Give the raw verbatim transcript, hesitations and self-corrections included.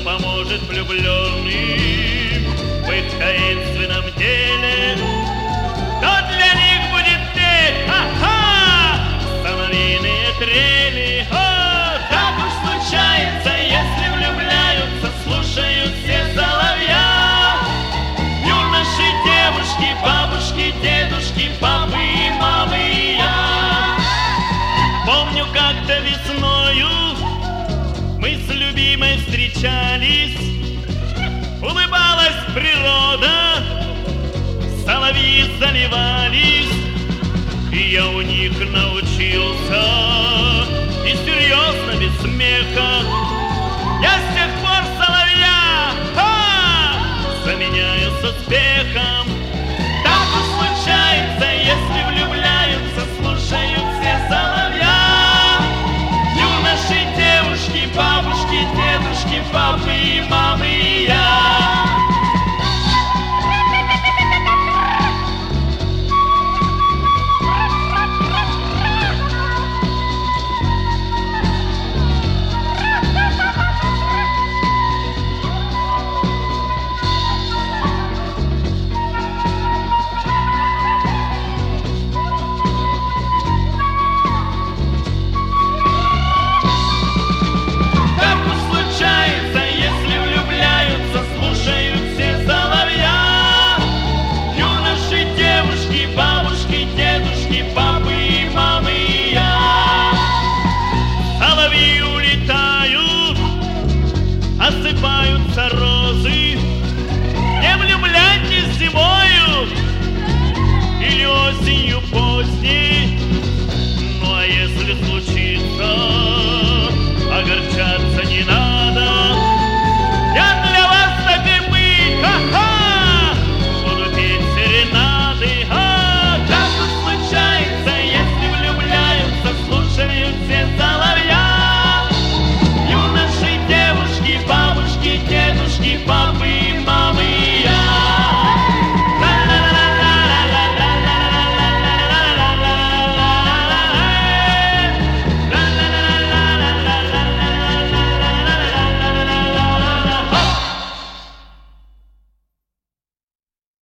поможет влюбленным в их таинственном деле. То для них будет петь, ха-ха, соловьиные трели. О, так уж случается, если влюбляются, слушают все соловья. Юноши, девушки, бабушки, дедушки, папы и мамы и я. Помню, как-то весною мы с любимой встречались. Улыбалась природа, соловьи заливались, и я у них научился, и серьезно, без смеха. Я с тех пор соловья ха, заменяю с успехом.